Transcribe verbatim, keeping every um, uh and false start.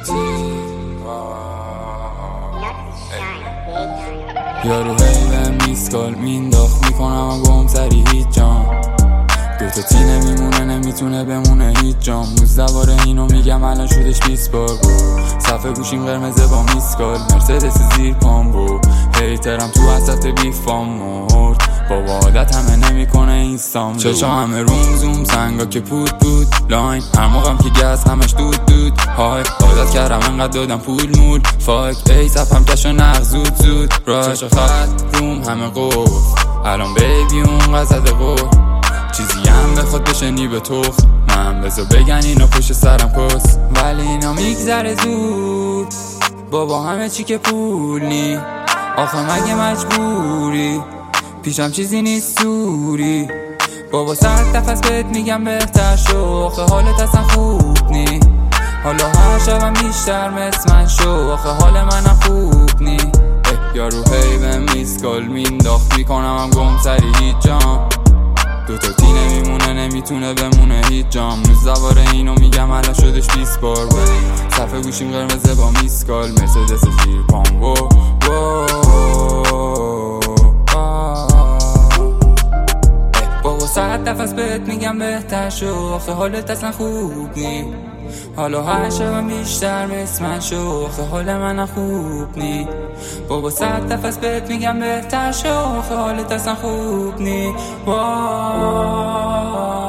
یارو هیوه میسکال مینداخت میکنم و گم سری هیچ جام دوتا تی نمیمونه نمیتونه بمونه هیچ جام نوزده باره اینو میگم الان شدش بیست بار صفحه گوشیم قرمزه با میسکال مرسدس زیر پام بو هیترم تو وسط بیفام مرد بابا عادت همه نمیکنه اینستام چشا همه روم زوم سنگا که پود پود لاین هر موقعم که گز همش دود دود های عادت کردم انقدر دادم پول مول فاک ای سپم کشو نغ زود زود راش خط روم همه قف الان بیبی اون قصد قف چیزی هم بخواد بشنی به توخ من بذار بگن اینا پشت سرم کس ولی اینا میگذره زود بابا همه چی که پول نی آخه مگه مجبوری پیشم چیزی نیست سوری بابا سر تفس بهت میگم بهتر شو آخه حالت اصلا خوب نی حالا هر شبم بیشتر مثل من شو آخه حال منم خوب نی یارو هیوه میسکال مینداخت میکنم هم گم سری هیچ جام دوتا تی نمیمونه نمیتونه بمونه هیچ جام نوزده باره اینو میگم الان شدش بیست بار صفحه گوشیم قرمزه با میسکال مرسدس زیر پام و بابا ساعت نفس بهت میگم بهتر شو آخه حالت اصلا خوب نی حالا هر شبم بیشتر مثل من شو آخه حال منم خوب نی بابا ساعت نفس بهت میگم بهتر شو آخه حالت اصلا خوب نی.